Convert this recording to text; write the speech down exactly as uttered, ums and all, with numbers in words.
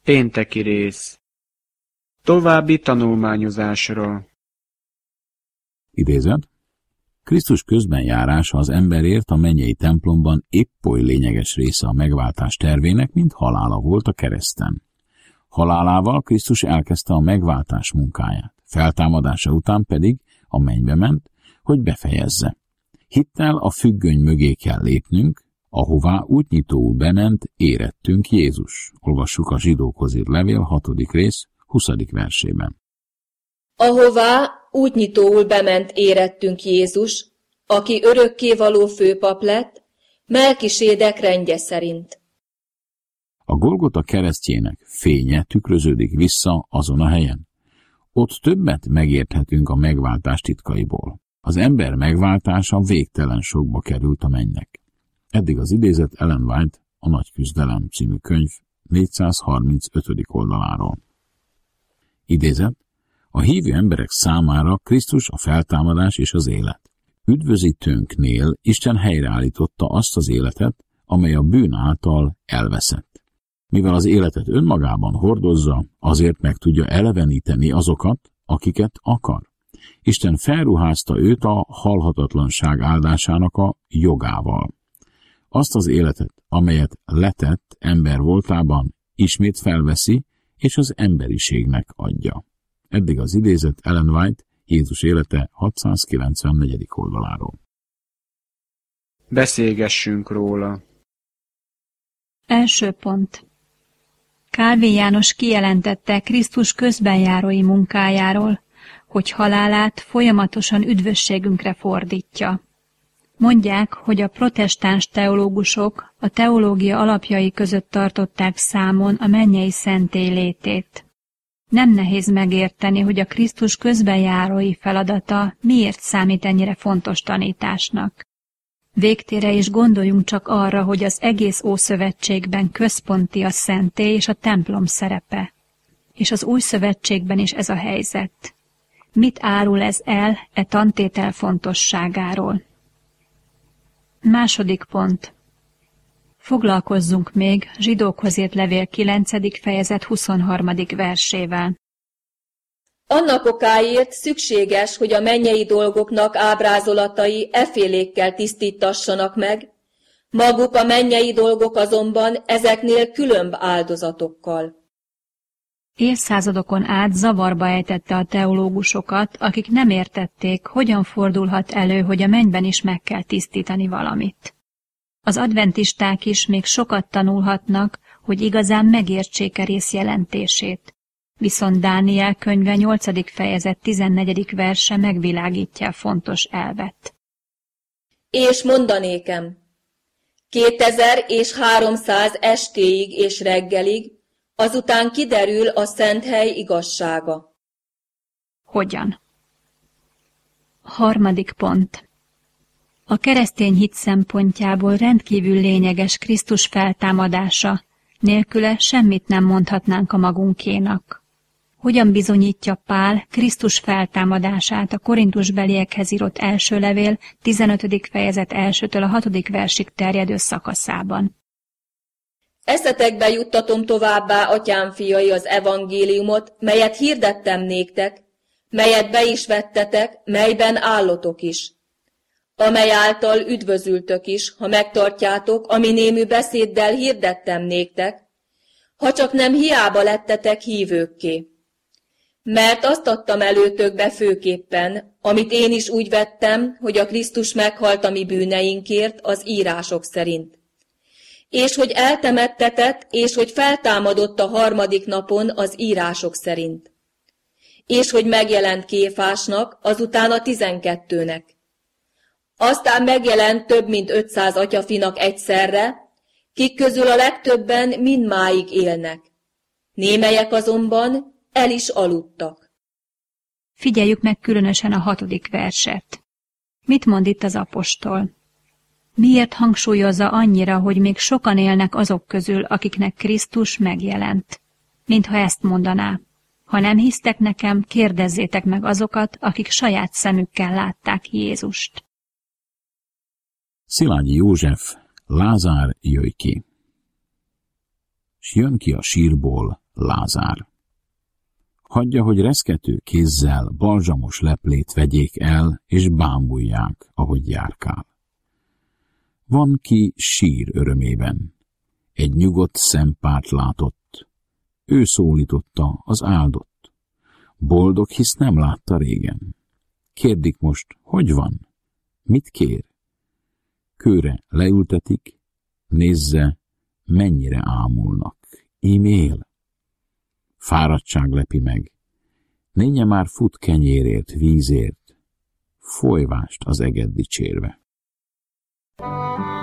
Pénteki rész. További tanulmányozásra. Idézet. Krisztus közbenjárása az emberért a mennyei templomban épp oly lényeges része a megváltás tervének, mint halála volt a kereszten. Halálával Krisztus elkezdte a megváltás munkáját, feltámadása után pedig a mennybe ment, hogy befejezze. Hittel a függöny mögé kell lépnünk, ahová útnyitóul bement, érettünk Jézus. Olvassuk a Zsidókhoz írt levél hatodik rész, huszadik versében. Ahová útnyitóul bement, érettünk Jézus, aki örökkévaló főpap lett, Melkisédek rendje szerint. A Golgota keresztjének fénye tükröződik vissza azon a helyen. Ott többet megérthetünk a megváltás titkaiból. Az ember megváltása végtelen sokba került a mennynek. Eddig az idézet Ellen White, a Nagy küzdelem című könyv négyszázharmincötödik oldaláról. Idézet. A hívő emberek számára Krisztus a feltámadás és az élet. Üdvözítőnknél Isten helyreállította azt az életet, amely a bűn által elveszett. Mivel az életet önmagában hordozza, azért meg tudja eleveníteni azokat, akiket akar. Isten felruházta őt a halhatatlanság áldásának a jogával. Azt az életet, amelyet letett ember voltában, ismét felveszi, és az emberiségnek adja. Eddig az idézet Ellen White, Jézus élete hatszázkilencvennegyedik oldaláról. Beszélgessünk róla. Első pont. Kálvin János kijelentette Krisztus közbenjárói munkájáról, hogy halálát folyamatosan üdvösségünkre fordítja. Mondják, hogy a protestáns teológusok a teológia alapjai között tartották számon a mennyei szentély létét. Nem nehéz megérteni, hogy a Krisztus közbenjárói feladata miért számít ennyire fontos tanításnak. Végtére is gondoljunk csak arra, hogy az egész Ószövetségben központi a szentély és a templom szerepe. És az Új Szövetségben is ez a helyzet. Mit árul ez el e tantétel fontosságáról? Második pont. Foglalkozzunk még Zsidókhoz írt levél kilencedik fejezet huszonharmadik versével. Annak okáért szükséges, hogy a mennyei dolgoknak ábrázolatai effélékkel tisztítassanak meg, maguk a mennyei dolgok azonban ezeknél különb áldozatokkal. Évszázadokon át zavarba ejtette a teológusokat, akik nem értették, hogyan fordulhat elő, hogy a mennyben is meg kell tisztítani valamit. Az adventisták is még sokat tanulhatnak, hogy igazán megértsék a rész jelentését. Viszont Dániel könyve nyolcadik fejezet tizennegyedik verse megvilágítja a fontos elvet. És mondanékem, kétezer és háromszáz estéig és reggelig, azután kiderül a szent hely igazsága. Hogyan? Harmadik pont. A keresztény hit szempontjából rendkívül lényeges Krisztus feltámadása, nélküle semmit nem mondhatnánk a magunkénak. Hogyan bizonyítja Pál Krisztus feltámadását a korintusbeliekhez írott első levél tizenötödik fejezet elsőtől a hatodik versig terjedő szakaszában? Eszetekbe juttatom továbbá, atyám fiai, az evangéliumot, melyet hirdettem néktek, melyet be is vettetek, melyben állotok is, amely által üdvözültök is, ha megtartjátok, ami némű beszéddel hirdettem néktek, ha csak nem hiába lettetek hívőkké. Mert azt adtam előtökbe főképpen, amit én is úgy vettem, hogy a Krisztus meghalt a mi bűneinkért az írások szerint. És hogy eltemettetett, és hogy feltámadott a harmadik napon az írások szerint. És hogy megjelent Kéfásnak, azután a tizenkettőnek. Aztán megjelent több mint ötszáz atyafinak egyszerre, kik közül a legtöbben mindmáig élnek. Némelyek azonban el is aludtak. Figyeljük meg különösen a hatodik verset. Mit mond itt az apostol? Miért hangsúlyozza annyira, hogy még sokan élnek azok közül, akiknek Krisztus megjelent? Mintha ezt mondaná. Ha nem hisztek nekem, kérdezzétek meg azokat, akik saját szemükkel látták Jézust. Szilágyi József, Lázár, jöjj ki! S jön ki a sírból Lázár. Hagyja, hogy reszkető kézzel balzsamos leplét vegyék el, és bámulják, ahogy járkál. Van, ki sír örömében. Egy nyugodt szempárt látott. Ő szólította az áldott. Boldog, hisz nem látta régen. Kérdik most, hogy van? Mit kér? Kőre leültetik, nézze, mennyire ámulnak. Ím él. Fáradtság lepi meg. Nénye már fut kenyérért, vízért, folyvást az eget dicsérve.